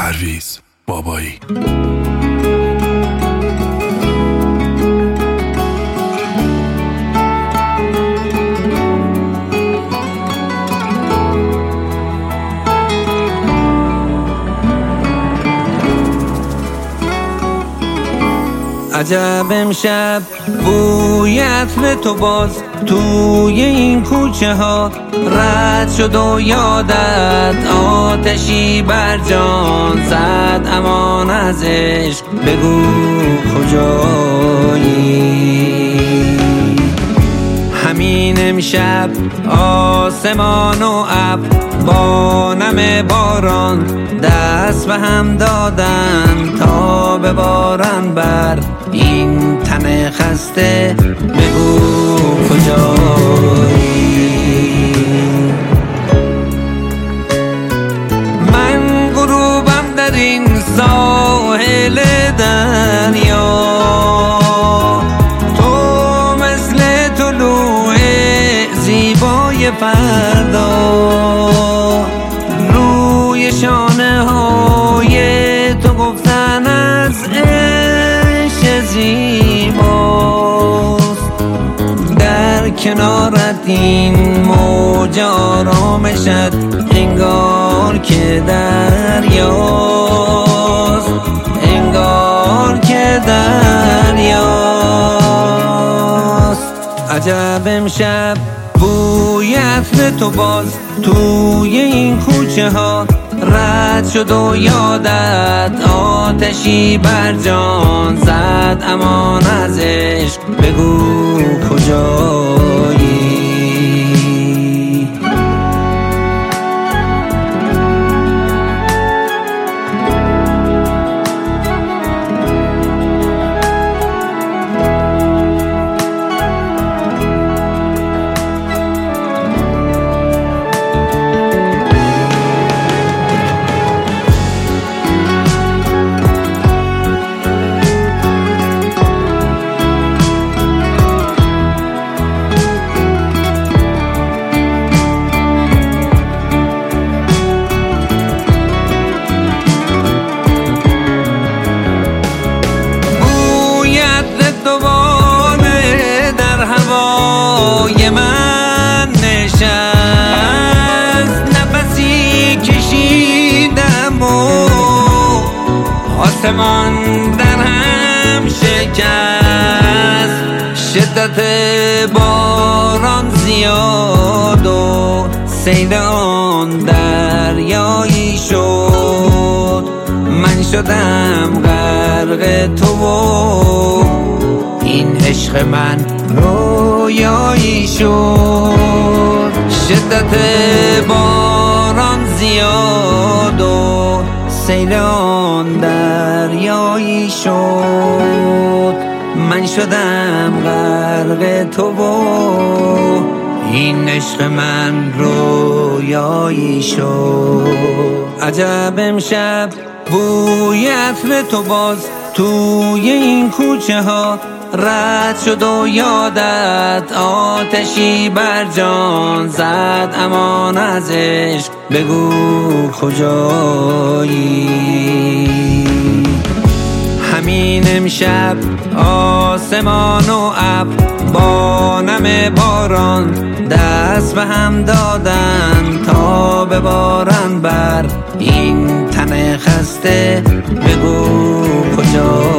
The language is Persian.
پرویز بابایی. عجب امشب بوی عطر تو باز توی این کوچه ها رد شد و یادت آتشی بر جان زد. امان از عشق بگو کجایی؟ همین امشب آسمان و ابر با نم باران دست به هم دادن تا ببارن بر این تن خسته. بگو کجایی؟ من غروبم در این ساحل دریا، تو مثل طلوع زیبای فردا. روی شانه های تو گفتن از عشق زیباست، در کنارت این موج آرامشت انگار که دریاست، انگار که دریاست. عجب امشب بوی عطر تو باز توی این کوچه ها رد شد و یادت آتشی بر جان زد. امان از عشق بگو کجایی؟ هوای من نشست، نفسی کشیدم و آسمان در هم شکست. شدت باران زیاد و سیل آن دریایی شد. من شدم غرق تو و این عشق من رویایی شد. شدت باران زیاد و سیل آن دریایی شد. من شدم غرق تو و این عشق من رویایی شد. عجب امشب بوی عطر تو باز توی این کوچه ها رد شد و یادت آتشی بر جان زد. امان از عشق بگو کجایی؟ همین امشب آسمان و ابر با نم باران دست به هم دادن تا ببارن بر این تن خسته. بگو کجایی؟